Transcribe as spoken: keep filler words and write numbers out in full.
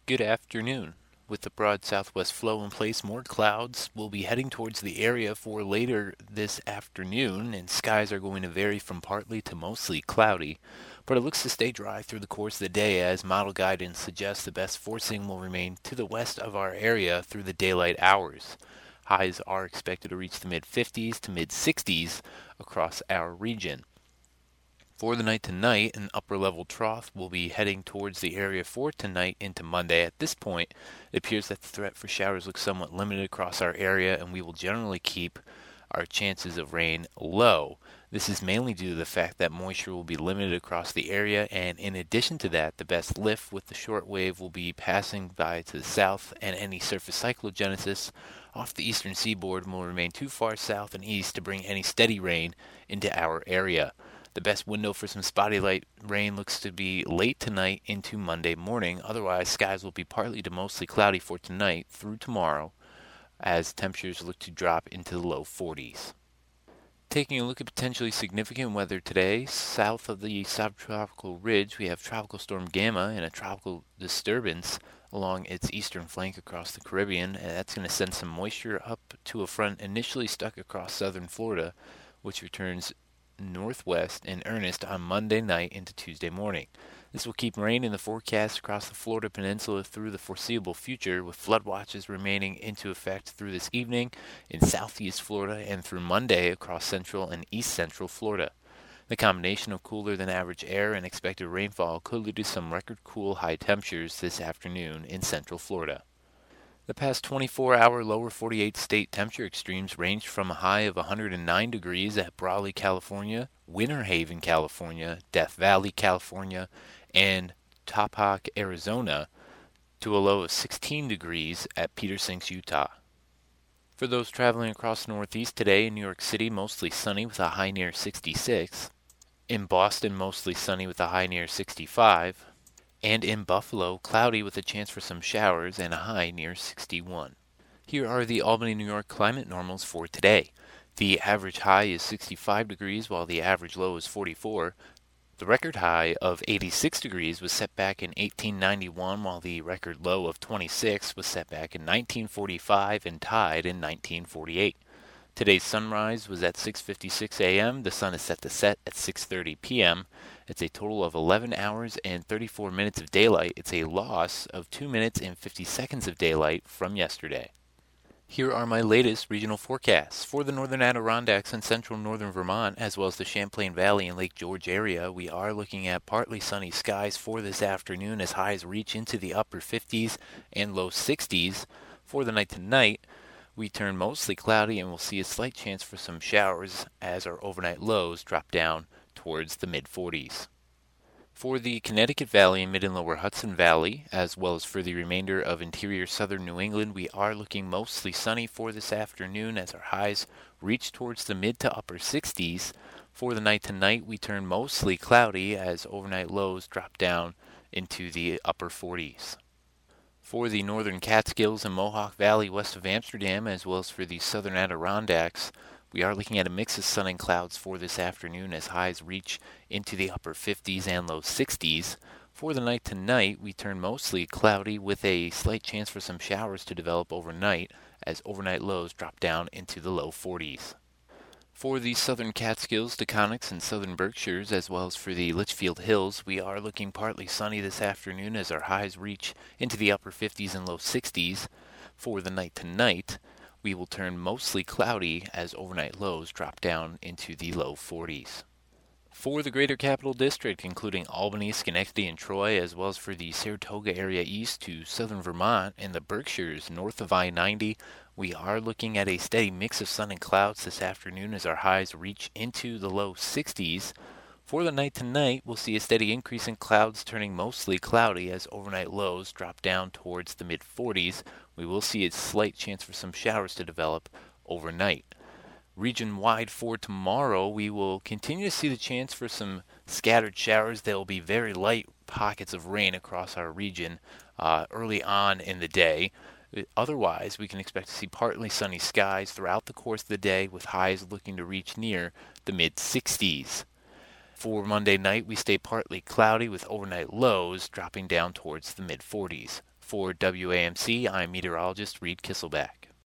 Good afternoon. With the broad southwest flow in place, more clouds will be heading towards the area for later this afternoon, and skies are going to vary from partly to mostly cloudy. But it looks to stay dry through the course of the day as model guidance suggests the best forcing will remain to the west of our area through the daylight hours. Highs are expected to reach the mid fifties to mid sixties across our region. For the night tonight, an upper level trough will be heading towards the area for tonight into Monday. At this point, it appears that the threat for showers looks somewhat limited across our area, and we will generally keep our chances of rain low. This is mainly due to the fact that moisture will be limited across the area, and in addition to that, the best lift with the short wave will be passing by to the south, and any surface cyclogenesis off the eastern seaboard will remain too far south and east to bring any steady rain into our area. The best window for some spotty light rain looks to be late tonight into Monday morning. Otherwise, skies will be partly to mostly cloudy for tonight through tomorrow as temperatures look to drop into the low forties. Taking a look at potentially significant weather today, south of the subtropical ridge, we have Tropical Storm Gamma and a tropical disturbance along its eastern flank across the Caribbean, and that's going to send some moisture up to a front initially stuck across southern Florida, which returns northwest in earnest on Monday night into Tuesday morning. This will keep rain in the forecast across the Florida Peninsula through the foreseeable future, with flood watches remaining into effect through this evening in southeast Florida and through Monday across central and east central Florida. The combination of cooler than average air and expected rainfall could lead to some record cool high temperatures this afternoon in central Florida. The past twenty-four hour lower forty-eight state temperature extremes ranged from a high of one hundred nine degrees at Brawley, California, Winter Haven, California, Death Valley, California, and Topeka, Arizona, to a low of sixteen degrees at Peter Sinks, Utah. For those traveling across the Northeast today, in New York City, mostly sunny with a high near sixty-six. In Boston, mostly sunny with a high near sixty-five. And in Buffalo, cloudy with a chance for some showers and a high near sixty-one. Here are the Albany, New York climate normals for today. The average high is sixty-five degrees while the average low is forty-four. The record high of eighty-six degrees was set back in eighteen ninety-one while the record low of twenty-six was set back in nineteen forty-five and tied in nineteen forty-eight. Today's sunrise was at six fifty-six a.m. The sun is set to set at six thirty p.m. It's a total of eleven hours and thirty-four minutes of daylight. It's a loss of two minutes and fifty seconds of daylight from yesterday. Here are my latest regional forecasts. For the northern Adirondacks and central northern Vermont, as well as the Champlain Valley and Lake George area, we are looking at partly sunny skies for this afternoon as highs reach into the upper fifties and low sixties. For the night tonight, we turn mostly cloudy and we'll see a slight chance for some showers as our overnight lows drop down towards the mid forties. For the Connecticut Valley and mid and lower Hudson Valley, as well as for the remainder of interior southern New England, we are looking mostly sunny for this afternoon as our highs reach towards the mid to upper sixties. For the night tonight, we turn mostly cloudy as overnight lows drop down into the upper forties. For the northern Catskills and Mohawk Valley west of Amsterdam, as well as for the southern Adirondacks, we are looking at a mix of sun and clouds for this afternoon as highs reach into the upper fifties and low sixties. For the night tonight, we turn mostly cloudy with a slight chance for some showers to develop overnight as overnight lows drop down into the low forties. For the southern Catskills, Taconics, and southern Berkshires, as well as for the Litchfield Hills, we are looking partly sunny this afternoon as our highs reach into the upper fifties and low sixties. For the night tonight, we will turn mostly cloudy as overnight lows drop down into the low forties. For the Greater Capital District, including Albany, Schenectady, and Troy, as well as for the Saratoga area east to southern Vermont and the Berkshires north of I ninety, we are looking at a steady mix of sun and clouds this afternoon as our highs reach into the low sixties. For the night tonight, we'll see a steady increase in clouds turning mostly cloudy as overnight lows drop down towards the mid forties. We will see a slight chance for some showers to develop overnight. Region-wide for tomorrow, we will continue to see the chance for some scattered showers. There will be very light pockets of rain across our region uh, early on in the day. Otherwise, we can expect to see partly sunny skies throughout the course of the day with highs looking to reach near the mid sixties. For Monday night, we stay partly cloudy with overnight lows dropping down towards the mid forties. For W A M C, I'm meteorologist Reed Kisselback.